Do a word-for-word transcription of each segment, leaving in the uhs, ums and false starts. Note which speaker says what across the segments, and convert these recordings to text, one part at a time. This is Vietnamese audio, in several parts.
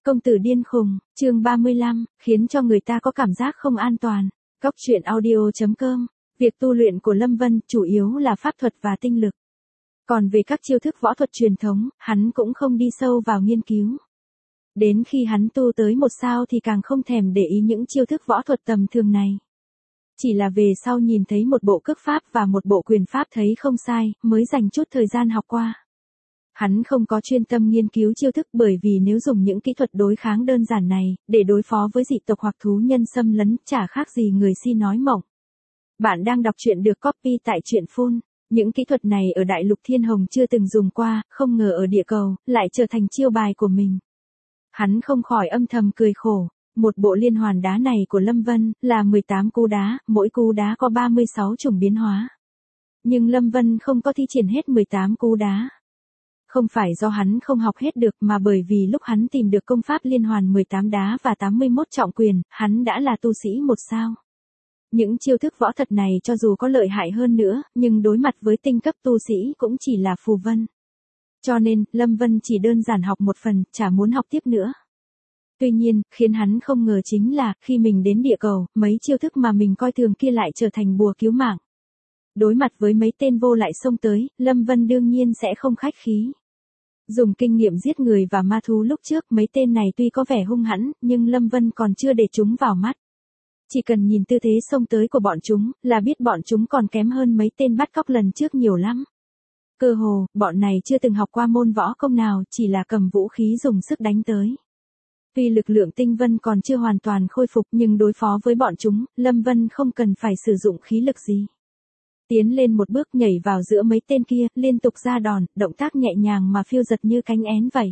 Speaker 1: Công tử điên khùng, chương ba mươi lăm, khiến cho người ta có cảm giác không an toàn. Góc truyện audio chấm com. Việc tu luyện của Lâm Vân chủ yếu là pháp thuật và tinh lực. Còn về các chiêu thức võ thuật truyền thống, hắn cũng không đi sâu vào nghiên cứu. Đến khi hắn tu tới một sao thì càng không thèm để ý những chiêu thức võ thuật tầm thường này. Chỉ là về sau nhìn thấy một bộ cước pháp và một bộ quyền pháp thấy không sai, mới dành chút thời gian học qua. Hắn không có chuyên tâm nghiên cứu chiêu thức bởi vì nếu dùng những kỹ thuật đối kháng đơn giản này, để đối phó với dị tộc hoặc thú nhân xâm lấn, chả khác gì người si nói mộng. Bạn đang đọc truyện được copy tại truyện phun. Những kỹ thuật này ở Đại Lục Thiên Hồng chưa từng dùng qua, không ngờ ở địa cầu, lại trở thành chiêu bài của mình. Hắn không khỏi âm thầm cười khổ. Một bộ liên hoàn đá này của Lâm Vân, là mười tám cú đá, mỗi cú đá có ba mươi sáu chủng biến hóa. Nhưng Lâm Vân không có thi triển hết mười tám cú đá. Không phải do hắn không học hết được mà bởi vì lúc hắn tìm được công pháp liên hoàn mười tám đá và tám mươi mốt trọng quyền, hắn đã là tu sĩ một sao. Những chiêu thức võ thuật này cho dù có lợi hại hơn nữa, nhưng đối mặt với tinh cấp tu sĩ cũng chỉ là phù vân. Cho nên, Lâm Vân chỉ đơn giản học một phần, chả muốn học tiếp nữa. Tuy nhiên, khiến hắn không ngờ chính là, khi mình đến địa cầu, mấy chiêu thức mà mình coi thường kia lại trở thành bùa cứu mạng. Đối mặt với mấy tên vô lại xông tới, Lâm Vân đương nhiên sẽ không khách khí. Dùng kinh nghiệm giết người và ma thú lúc trước, mấy tên này tuy có vẻ hung hãn, nhưng Lâm Vân còn chưa để chúng vào mắt. Chỉ cần nhìn tư thế xông tới của bọn chúng, là biết bọn chúng còn kém hơn mấy tên bắt cóc lần trước nhiều lắm. Cơ hồ, bọn này chưa từng học qua môn võ công nào, chỉ là cầm vũ khí dùng sức đánh tới. Tuy lực lượng tinh vân còn chưa hoàn toàn khôi phục nhưng đối phó với bọn chúng, Lâm Vân không cần phải sử dụng khí lực gì. Tiến lên một bước nhảy vào giữa mấy tên kia, liên tục ra đòn, động tác nhẹ nhàng mà phiêu giật như cánh én vậy.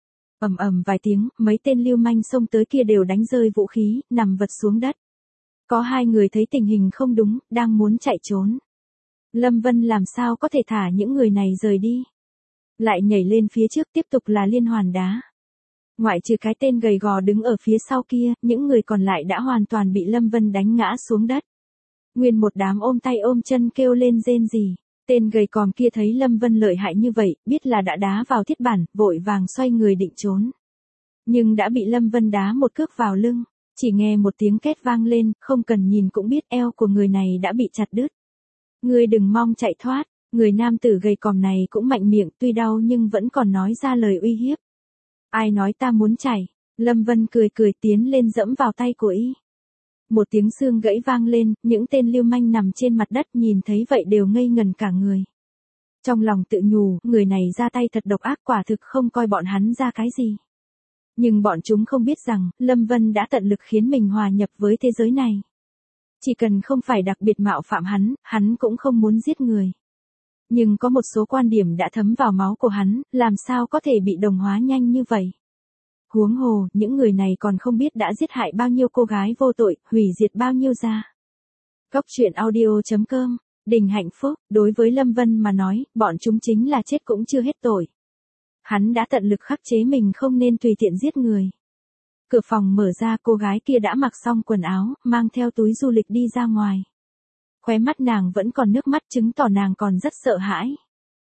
Speaker 1: Ầm ầm vài tiếng, mấy tên lưu manh xông tới kia đều đánh rơi vũ khí, nằm vật xuống đất. Có hai người thấy tình hình không đúng, đang muốn chạy trốn. Lâm Vân làm sao có thể thả những người này rời đi. Lại nhảy lên phía trước tiếp tục là liên hoàn đá. Ngoại trừ cái tên gầy gò đứng ở phía sau kia, những người còn lại đã hoàn toàn bị Lâm Vân đánh ngã xuống đất. Nguyên một đám ôm tay ôm chân kêu lên rên rỉ. Tên gầy còm kia thấy Lâm Vân lợi hại như vậy, biết là đã đá vào thiết bản, vội vàng xoay người định trốn. Nhưng đã bị Lâm Vân đá một cước vào lưng. Chỉ nghe một tiếng két vang lên, không cần nhìn cũng biết eo của người này đã bị chặt đứt. Ngươi đừng mong chạy thoát, người nam tử gầy còm này cũng mạnh miệng, tuy đau nhưng vẫn còn nói ra lời uy hiếp. Ai nói ta muốn chạy? Lâm Vân cười cười tiến lên dẫm vào tay của y. Một tiếng xương gãy vang lên, những tên lưu manh nằm trên mặt đất nhìn thấy vậy đều ngây ngần cả người. Trong lòng tự nhủ, người này ra tay thật độc ác, quả thực không coi bọn hắn ra cái gì. Nhưng bọn chúng không biết rằng, Lâm Vân đã tận lực khiến mình hòa nhập với thế giới này. Chỉ cần không phải đặc biệt mạo phạm hắn, hắn cũng không muốn giết người. Nhưng có một số quan điểm đã thấm vào máu của hắn, làm sao có thể bị đồng hóa nhanh như vậy. Huống hồ, những người này còn không biết đã giết hại bao nhiêu cô gái vô tội, hủy diệt bao nhiêu gia. Góc truyện audio chấm com. Đình hạnh phúc, đối với Lâm Vân mà nói, bọn chúng chính là chết cũng chưa hết tội. Hắn đã tận lực khắc chế mình không nên tùy tiện giết người. Cửa phòng mở ra, cô gái kia đã mặc xong quần áo, mang theo túi du lịch đi ra ngoài. Khóe mắt nàng vẫn còn nước mắt chứng tỏ nàng còn rất sợ hãi.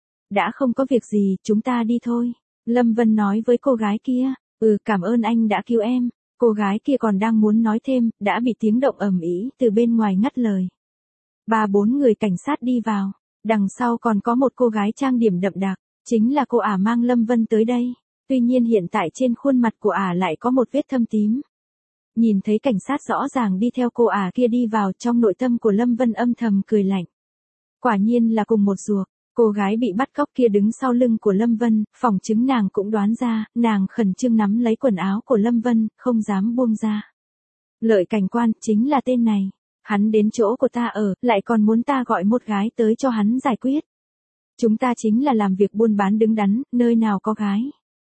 Speaker 1: Đã không có việc gì, chúng ta đi thôi. Lâm Vân nói với cô gái kia, ừ cảm ơn anh đã cứu em. Cô gái kia còn đang muốn nói thêm, đã bị tiếng động ầm ĩ từ bên ngoài ngắt lời. Ba bốn người cảnh sát đi vào, đằng sau còn có một cô gái trang điểm đậm đặc, chính là cô ả mang Lâm Vân tới đây. Tuy nhiên hiện tại trên khuôn mặt của ả lại có một vết thâm tím. Nhìn thấy cảnh sát rõ ràng đi theo cô ả kia đi vào, trong nội tâm của Lâm Vân âm thầm cười lạnh. Quả nhiên là cùng một ruột, cô gái bị bắt cóc kia đứng sau lưng của Lâm Vân, phỏng chứng nàng cũng đoán ra, nàng khẩn trương nắm lấy quần áo của Lâm Vân, không dám buông ra. Lợi cảnh quan, chính là tên này. Hắn đến chỗ của ta ở, lại còn muốn ta gọi một gái tới cho hắn giải quyết. Chúng ta chính là làm việc buôn bán đứng đắn, nơi nào có gái.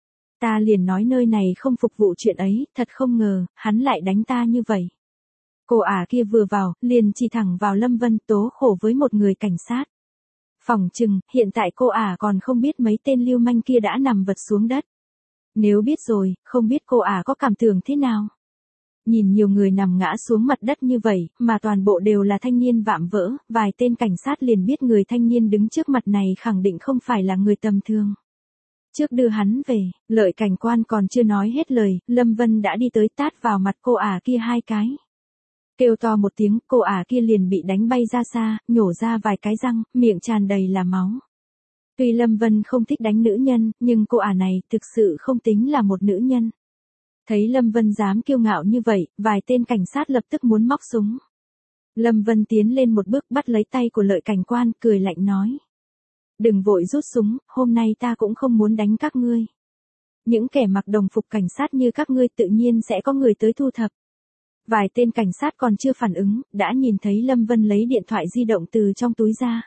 Speaker 1: Ta liền nói nơi này không phục vụ chuyện ấy, thật không ngờ, hắn lại đánh ta như vậy. Cô ả kia vừa vào, liền chỉ thẳng vào Lâm Vân, tố khổ với một người cảnh sát. Phỏng chừng, hiện tại cô ả còn không biết mấy tên lưu manh kia đã nằm vật xuống đất. Nếu biết rồi, không biết cô ả có cảm tưởng thế nào. Nhìn nhiều người nằm ngã xuống mặt đất như vậy, mà toàn bộ đều là thanh niên vạm vỡ, vài tên cảnh sát liền biết người thanh niên đứng trước mặt này khẳng định không phải là người tầm thường. Trước đưa hắn về, Lợi cảnh quan còn chưa nói hết lời, Lâm Vân đã đi tới tát vào mặt cô ả kia hai cái. Kêu to một tiếng, cô ả kia liền bị đánh bay ra xa, nhổ ra vài cái răng, miệng tràn đầy là máu. Tuy Lâm Vân không thích đánh nữ nhân, nhưng cô ả này thực sự không tính là một nữ nhân. Thấy Lâm Vân dám kiêu ngạo như vậy, vài tên cảnh sát lập tức muốn móc súng. Lâm Vân tiến lên một bước bắt lấy tay của Lợi cảnh quan, cười lạnh nói. Đừng vội rút súng, hôm nay ta cũng không muốn đánh các ngươi. Những kẻ mặc đồng phục cảnh sát như các ngươi tự nhiên sẽ có người tới thu thập. Vài tên cảnh sát còn chưa phản ứng, đã nhìn thấy Lâm Vân lấy điện thoại di động từ trong túi ra.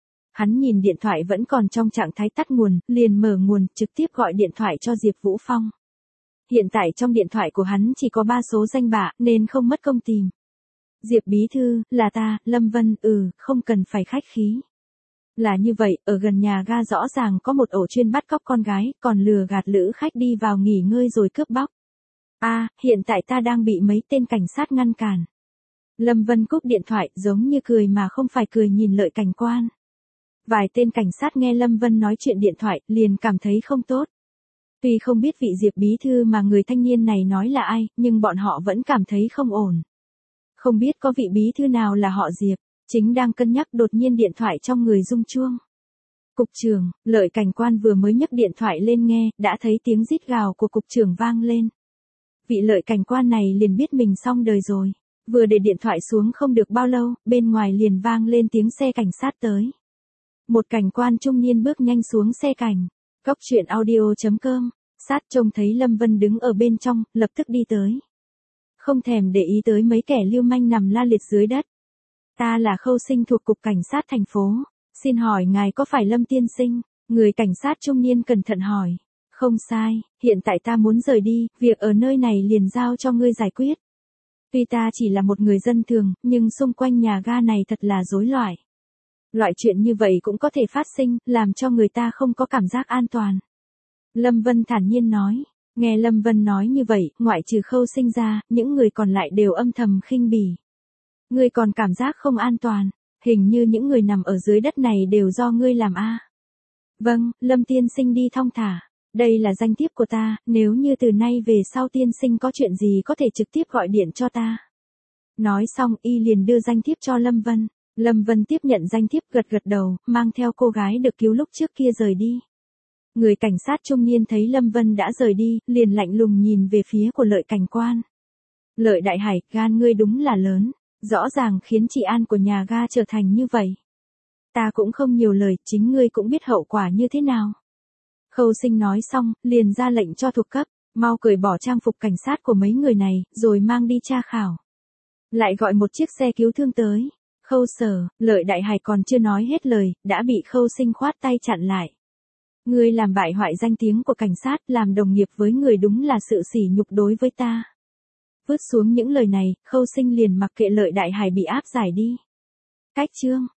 Speaker 1: Hắn nhìn điện thoại vẫn còn trong trạng thái tắt nguồn, liền mở nguồn, trực tiếp gọi điện thoại cho Diệp Vũ Phong. Hiện tại trong điện thoại của hắn chỉ có ba số danh bạ, nên không mất công tìm. Diệp bí thư, là ta, Lâm Vân, ừ, không cần phải khách khí. Là như vậy, ở gần nhà ga rõ ràng có một ổ chuyên bắt cóc con gái, còn lừa gạt lữ khách đi vào nghỉ ngơi rồi cướp bóc. A, à, hiện tại ta đang bị mấy tên cảnh sát ngăn cản. Lâm Vân cúp điện thoại, giống như cười mà không phải cười nhìn Lợi cảnh quan. Vài tên cảnh sát nghe Lâm Vân nói chuyện điện thoại, liền cảm thấy không tốt. Tuy không biết vị Diệp bí thư mà người thanh niên này nói là ai, nhưng bọn họ vẫn cảm thấy không ổn. Không biết có vị bí thư nào là họ Diệp, chính đang cân nhắc đột nhiên điện thoại trong người rung chuông. Cục trưởng, Lợi cảnh quan vừa mới nhấc điện thoại lên nghe, đã thấy tiếng rít gào của cục trưởng vang lên. Vị Lợi cảnh quan này liền biết mình xong đời rồi. Vừa để điện thoại xuống không được bao lâu, bên ngoài liền vang lên tiếng xe cảnh sát tới. Một cảnh quan trung niên bước nhanh xuống xe cảnh. Cóc truyện audio chấm com, sát trông thấy Lâm Vân đứng ở bên trong, lập tức đi tới. Không thèm để ý tới mấy kẻ lưu manh nằm la liệt dưới đất. Ta là Khâu Sinh thuộc cục cảnh sát thành phố. Xin hỏi ngài có phải Lâm tiên sinh? Người cảnh sát trung niên cẩn thận hỏi. Không sai, hiện tại ta muốn rời đi, việc ở nơi này liền giao cho ngươi giải quyết. Tuy ta chỉ là một người dân thường, nhưng xung quanh nhà ga này thật là rối loạn. Loại chuyện như vậy cũng có thể phát sinh, làm cho người ta không có cảm giác an toàn. Lâm Vân thản nhiên nói. Nghe Lâm Vân nói như vậy, ngoại trừ Khâu Sinh ra, những người còn lại đều âm thầm khinh bỉ. Ngươi còn cảm giác không an toàn, hình như những người nằm ở dưới đất này đều do ngươi làm a. À. Vâng, Lâm tiên sinh đi thong thả. Đây là danh thiếp của ta, nếu như từ nay về sau tiên sinh có chuyện gì có thể trực tiếp gọi điện cho ta. Nói xong y liền đưa danh thiếp cho Lâm Vân. Lâm Vân tiếp nhận danh thiếp gật gật đầu, mang theo cô gái được cứu lúc trước kia rời đi. Người cảnh sát trung niên thấy Lâm Vân đã rời đi, liền lạnh lùng nhìn về phía của Lợi cảnh quan. Lợi đại hải, gan ngươi đúng là lớn, rõ ràng khiến trị an của nhà ga trở thành như vậy. Ta cũng không nhiều lời, chính ngươi cũng biết hậu quả như thế nào. Khâu Sinh nói xong, liền ra lệnh cho thuộc cấp, mau cởi bỏ trang phục cảnh sát của mấy người này, rồi mang đi tra khảo. Lại gọi một chiếc xe cứu thương tới. Khâu Sở, Lợi đại hải còn chưa nói hết lời, đã bị Khâu Sinh khoát tay chặn lại. Ngươi làm bại hoại danh tiếng của cảnh sát, làm đồng nghiệp với người đúng là sự sỉ nhục đối với ta. Vứt xuống những lời này, Khâu Sinh liền mặc kệ Lợi đại hải bị áp giải đi. Cách chương